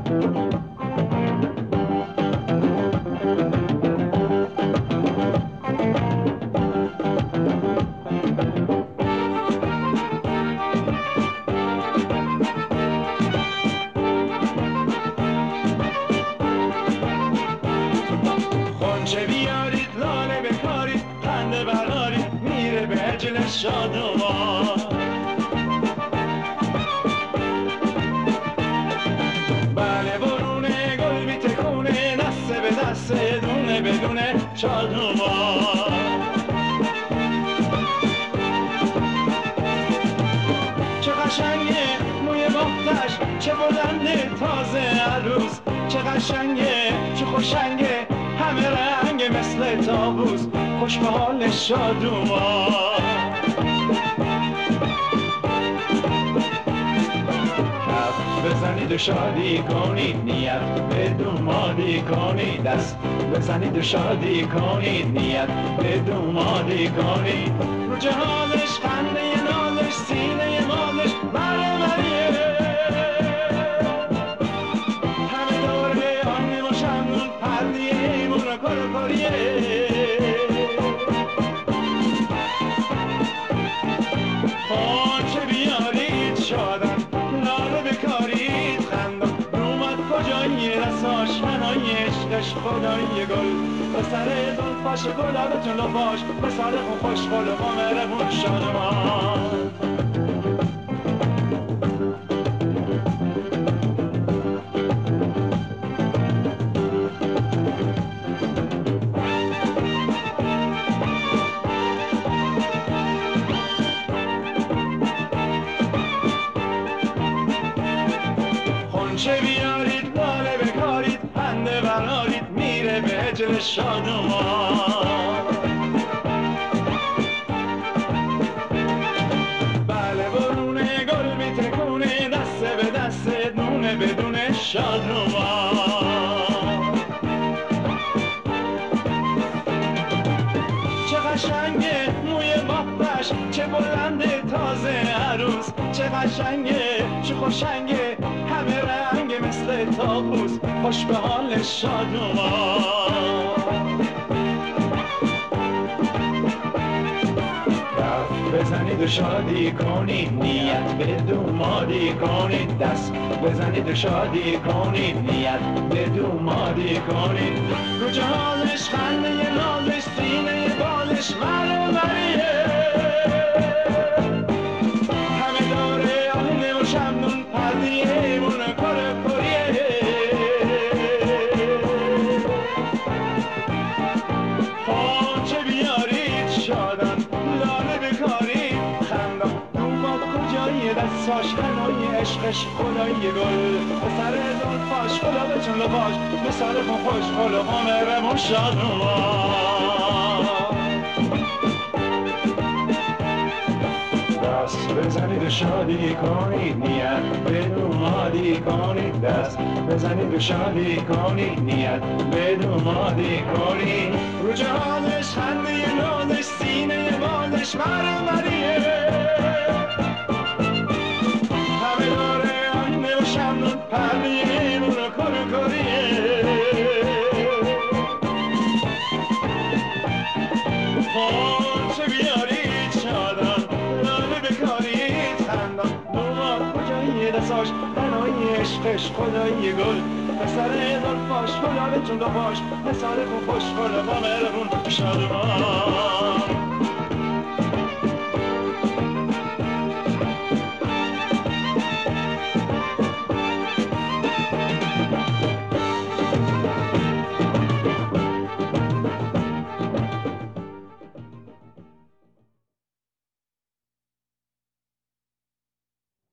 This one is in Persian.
خونچه بیارید لاله بکارید خنده برارید میره به عجل شادمان. بله برونه گل میتکونه دسته به دسته دونه بدونه شادمان. چه قشنگه موی بافتش چه بلنده تازه عروس، چه قشنگه چه خوشنگه همه رنگ مثل تابوس خوش به حال شادومان. بزنید و شادی کنید نیت به دومادی کنید، دست بزنید و شادی کنید نیت به دومادی کنید. رو جهالش خنده نالش سینه مالش مره مریه، همه دوره آنیم و شمنون پردیه ایمون و کرکریه. خونچه بیارید شادن لاله بکارید خندان، رومد کجایی رساش هنای عشقش خدایی گل به سر زلفاش گلابتون لفاش به صادق و خوشگل و مهربون شادمان. خونچه بیارید لاله بکارید خنده برارید میره به عجل شادمان. بله برونه گل میتکونه دسته به دسته دونه بدونه شادمان. چه قشنگه موی بافتش چه بلنده تازه عروس، چه قشنگه چه خوشنگه همه رنگ مثل تابوس خوش به حال شادومان. بزنید و شادی کنید نیت به دومادی کنید، دست بزنید و شادی کنید نیت به دومادی کنید. رو جهالش خنده نالش سینه بالش مره مریه، همه داره آهنه و شمنون پردیه ایمون کرکریه. خونچه بیارید شادن لاله بکارید خندان، روماد کجایی دستاش هنای عشقش خدایی گل به سر زلفاش گلابتون لباش به صادق و خوشگل و مهربون شادمان. دست بزنید و شادی کنید نیت به دومادی کنید، دست بزنید و شادی کنید نیت به دومادی کنید. رو جهالش خنده نالش سینه بالش مره مریه، همه داره آینه و شمنون پردیه ایمون و کرکریه. خونچه بیارید شادن لاله بکارید خندان، دوماد کجایی دستاش هنای عشقش خدایی گل به سر زلفاش گلابتون لفاش به صادق و خوشگل و مهربون شادمان.